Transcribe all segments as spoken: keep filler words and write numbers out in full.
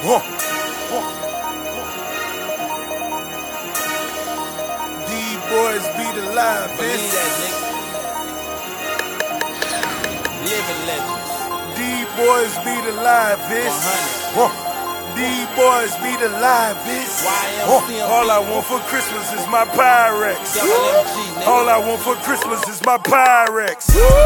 Huh. Huh. These boys be the live, Believe that, nigga. Living legends. These boys be the live, bitch. Huh. These boys be the live, bitch. Huh. All I want for Christmas is my Pyrex. All I want for Christmas is my Pyrex.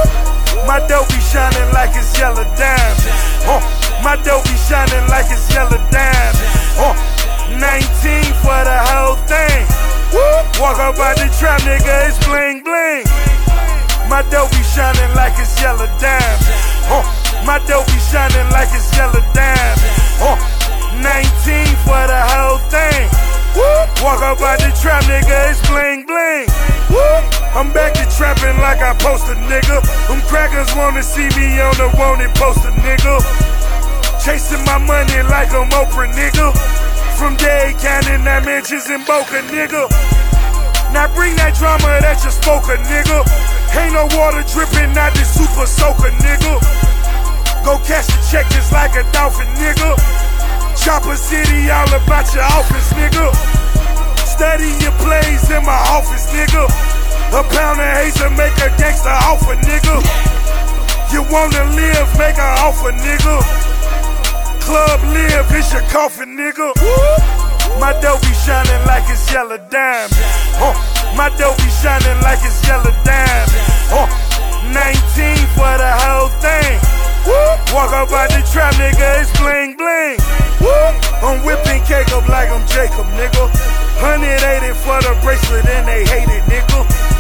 My dough be shining like it's yellow diamonds. Huh. My dough be shining like it's yellow diamonds. Huh. nineteen for the whole thing. Walk up out the trap, nigga, it's bling bling. My dough be shining like it's yellow diamonds. Huh. My dough be shining like it's yellow diamonds. Huh. nineteen for the whole thing. Walk up out the trap, nigga, it's bling bling. I'm back to trapping like I post a nigga. Them crackers wanna see me on the wanted poster, nigga. Chasing my money like I'm Oprah, nigga. From Dade County, that mansions in Boca, nigga. Now bring that drama that you spoke, a nigga. Ain't no water dripping out this super soaker, nigga. Go cash the check just like a dolphin, nigga. Chopper City, all about your office, nigga. Study your plays in my office, nigga. A pound of hazel make a gangster offer, nigga. You wanna live, make an offer, nigga. Club live, it's your coffin, nigga. My dough be shining like it's yellow diamonds. Huh. My dough be shining like it's yellow diamonds. Huh. nineteen for the whole thing. Walk up out the trap, nigga, it's bling bling. I'm whipping cake up like I'm Jacob, nigga. one eighty for the bracelet and they hate it, nigga.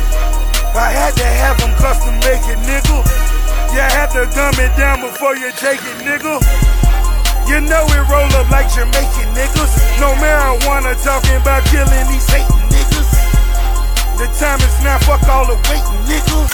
I had to have them custom make it, nigga. You had to dumb it down before you take it, nigga. You know it roll up like Jamaican niggas. No marijuana talking about killing these hating niggas. The time is now, fuck all the waiting, niggas.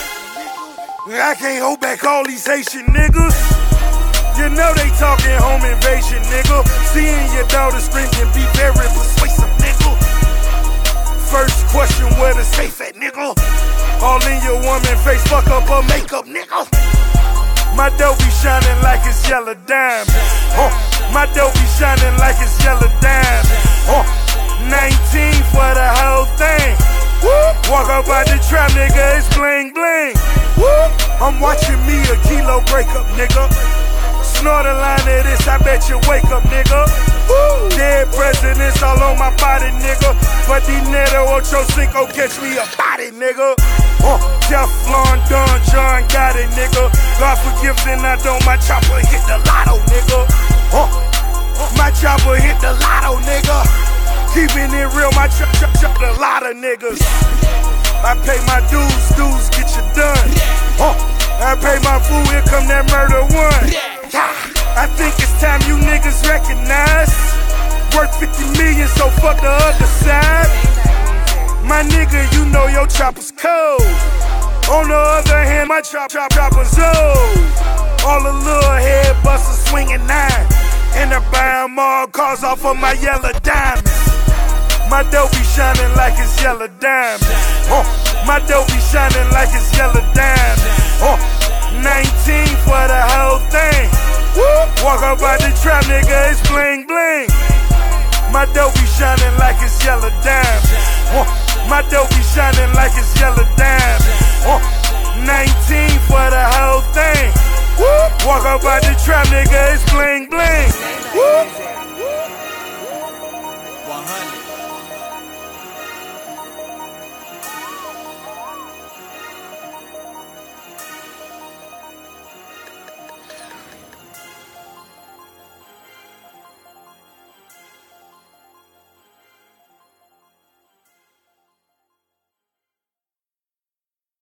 I can't hold back all these Haitian niggas. You know they talking home invasion, nigga. Seeing your daughter scream can be very persuasive, nigga. First question, where the safe at, nigga? All in your woman face, fuck up her makeup, nigga. My dough be shining like it's yellow diamonds. Huh. My dough be shining like it's yellow diamonds. Huh. nineteen for the whole thing. Walk up out the trap, nigga, it's bling bling. I'm watching me a kilo breakup, nigga. Snort a line of this, I bet you wake up, nigga. Dead presidents all on my body, nigga. But dinero ocho cinco, catch me a body, nigga. Uh, Teflon Don John got it, nigga. God forgives and I don't, my chopper hit the lotto, nigga. Uh, my chopper hit the lotto, nigga. Keeping it real, my chop chop chop the lot of niggas. I pay my dues, dues get you done. Uh, I pay my food, here come that murder one. I think it's time you niggas recognize. Worth fifty million, so fuck the other side. My nigga, you know your chopper's cold. On the other hand, my chop chop chopper's old. All the little head busters swinging nine. And I buy them all cars off of my yellow diamonds. My dough be shining like it's yellow diamonds. Uh, my dough be shining like it's yellow diamonds. Uh, nineteen for the whole thing. Walk up out the trap, nigga, it's bling bling. My dough be shining like it's yellow diamonds. Uh, my dough be shining like it's yellow diamonds. Uh, nineteen for the whole thing. Walk up out the trap, nigga, it's bling bling.